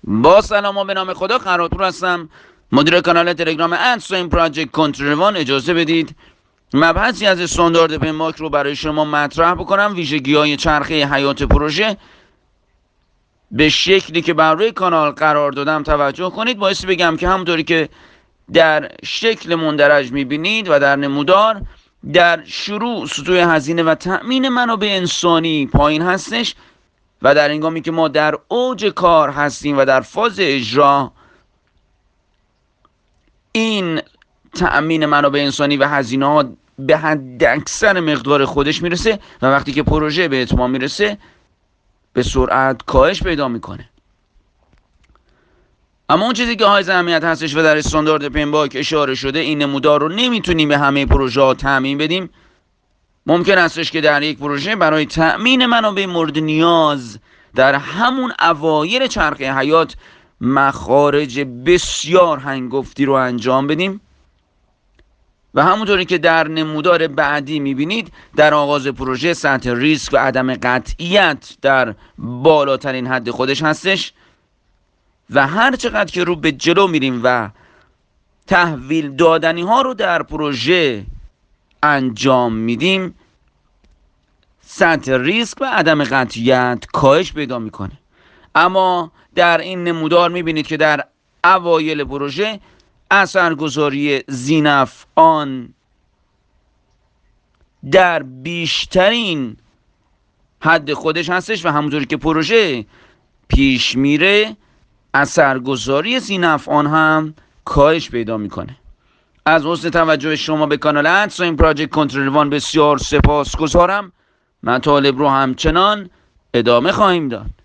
با سلام و به نام خدا، قرارپور هستم، مدیر کانال تلگرام این پراجکت کنترل. اجازه بدید مبحثی از استاندارد پماک رو برای شما مطرح بکنم. ویژگی‌های چرخه حیات پروژه به شکلی که بر روی کانال قرار دادم توجه کنید. باعث بگم که همونطوری که در شکل مندرج میبینید و در نمودار، در شروع سطوح هزینه و تأمین منابع انسانی پایین هستش و در هنگامی که ما در اوج کار هستیم و در فاز اجرا، این تأمین منابع انسانی و هزینه ها به حد اکثر مقدار خودش میرسه و وقتی که پروژه به اتمام میرسه به سرعت کاهش پیدا میکنه. اما اون چیزی که های اهمیت هستش و در استاندارد پماک اشاره شده، این نمودار رو نمیتونیم به همه پروژه ها تأمین بدیم. ممکن استش که در یک پروژه برای تأمین منابع مورد نیاز در همون اوایل چرخه حیات مخارج بسیار هنگفتی رو انجام بدیم و همونطوری که در نمودار بعدی میبینید، در آغاز پروژه سطح ریسک و عدم قطعیت در بالاترین حد خودش هستش و هر چقدر که رو به جلو میریم و تحویل دادنی ها رو در پروژه انجام میدیم، سطح ریسک و عدم قطعیت کاهش پیدا میکنه. اما در این نمودار میبینید که در اوایل پروژه اثرگذاری ذینفعان در بیشترین حد خودش هستش و همونطوری که پروژه پیش میره اثرگذاری ذینفعان هم کاهش پیدا میکنه. از حسن توجه شما به کانال این پراجکت کنترل بسیار سپاسگزارم. مطالب رو همچنان ادامه خواهیم داد.